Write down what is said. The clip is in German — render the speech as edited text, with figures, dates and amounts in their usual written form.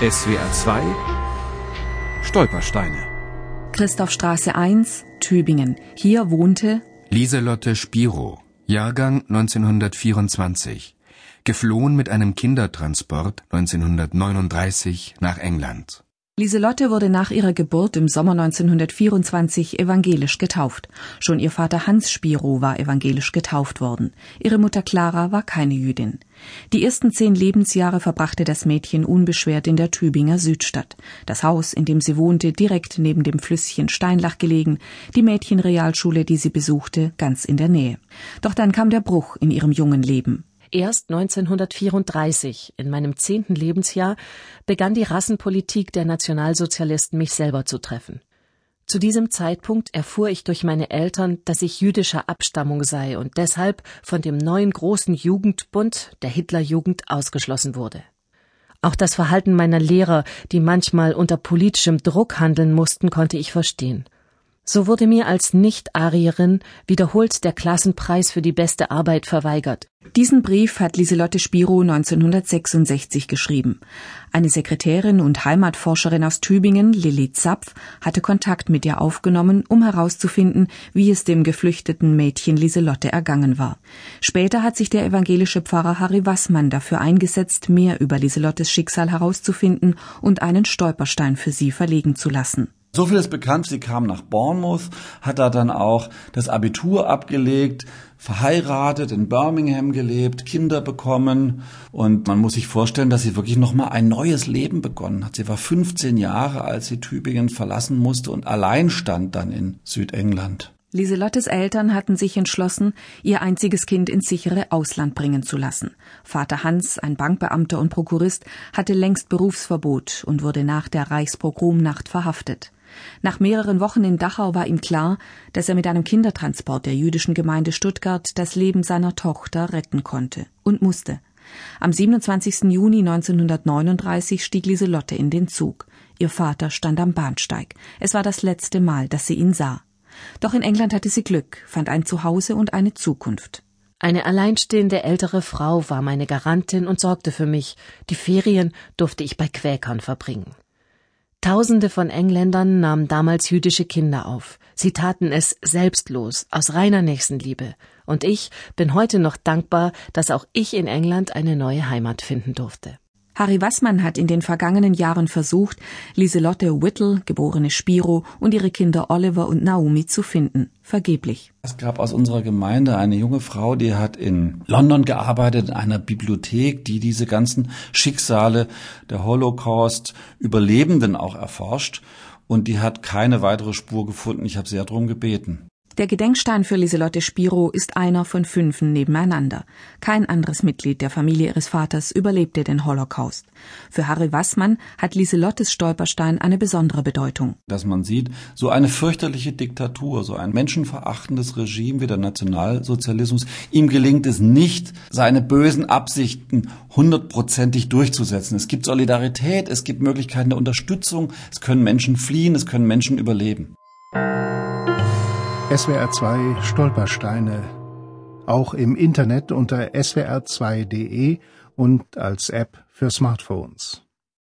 SWR 2 Stolpersteine. Christophstraße 1, Tübingen. Hier wohnte Lieselotte Spiro, Jahrgang 1924, geflohen mit einem Kindertransport 1939 nach England. Lieselotte wurde nach ihrer Geburt im Sommer 1924 evangelisch getauft. Schon ihr Vater Hans Spiro war evangelisch getauft worden. Ihre Mutter Clara war keine Jüdin. Die ersten 10 Lebensjahre verbrachte das Mädchen unbeschwert in der Tübinger Südstadt. Das Haus, in dem sie wohnte, direkt neben dem Flüsschen Steinlach gelegen, die Mädchenrealschule, die sie besuchte, ganz in der Nähe. Doch dann kam der Bruch in ihrem jungen Leben. Erst 1934, in meinem 10. Lebensjahr, begann die Rassenpolitik der Nationalsozialisten mich selber zu treffen. Zu diesem Zeitpunkt erfuhr ich durch meine Eltern, dass ich jüdischer Abstammung sei und deshalb von dem neuen großen Jugendbund, der Hitlerjugend, ausgeschlossen wurde. Auch das Verhalten meiner Lehrer, die manchmal unter politischem Druck handeln mussten, konnte ich verstehen. So wurde mir als Nicht-Arierin wiederholt der Klassenpreis für die beste Arbeit verweigert. Diesen Brief hat Lieselotte Spiro 1966 geschrieben. Eine Sekretärin und Heimatforscherin aus Tübingen, Lilly Zapf, hatte Kontakt mit ihr aufgenommen, um herauszufinden, wie es dem geflüchteten Mädchen Lieselotte ergangen war. Später hat sich der evangelische Pfarrer Harry Wassmann dafür eingesetzt, mehr über Lieselottes Schicksal herauszufinden und einen Stolperstein für sie verlegen zu lassen. So viel ist bekannt, sie kam nach Bournemouth, hat da dann auch das Abitur abgelegt, verheiratet, in Birmingham gelebt, Kinder bekommen und man muss sich vorstellen, dass sie wirklich nochmal ein neues Leben begonnen hat. Sie war 15 Jahre, als sie Tübingen verlassen musste und allein stand dann in Südengland. Lieselottes Eltern hatten sich entschlossen, ihr einziges Kind ins sichere Ausland bringen zu lassen. Vater Hans, ein Bankbeamter und Prokurist, hatte längst Berufsverbot und wurde nach der Reichspogromnacht verhaftet. Nach mehreren Wochen in Dachau war ihm klar, dass er mit einem Kindertransport der jüdischen Gemeinde Stuttgart das Leben seiner Tochter retten konnte und musste. Am 27. Juni 1939 stieg Lieselotte in den Zug. Ihr Vater stand am Bahnsteig. Es war das letzte Mal, dass sie ihn sah. Doch in England hatte sie Glück, fand ein Zuhause und eine Zukunft. Eine alleinstehende ältere Frau war meine Garantin und sorgte für mich. Die Ferien durfte ich bei Quäkern verbringen. Tausende von Engländern nahmen damals jüdische Kinder auf. Sie taten es selbstlos, aus reiner Nächstenliebe. Und ich bin heute noch dankbar, dass auch ich in England eine neue Heimat finden durfte. Harry Wassmann hat in den vergangenen Jahren versucht, Lieselotte Whittle, geborene Spiro, und ihre Kinder Oliver und Naomi zu finden. Vergeblich. Es gab aus unserer Gemeinde eine junge Frau, die hat in London gearbeitet, in einer Bibliothek, die diese ganzen Schicksale der Holocaust-Überlebenden auch erforscht. Und die hat keine weitere Spur gefunden. Ich habe sehr darum gebeten. Der Gedenkstein für Lieselotte Spiro ist einer von 5 nebeneinander. Kein anderes Mitglied der Familie ihres Vaters überlebte den Holocaust. Für Harry Wassmann hat Lieselottes Stolperstein eine besondere Bedeutung. Dass man sieht, so eine fürchterliche Diktatur, so ein menschenverachtendes Regime wie der Nationalsozialismus, ihm gelingt es nicht, seine bösen Absichten 100%ig durchzusetzen. Es gibt Solidarität, es gibt Möglichkeiten der Unterstützung, es können Menschen fliehen, es können Menschen überleben. SWR 2 Stolpersteine. Auch im Internet unter swr2.de und als App für Smartphones.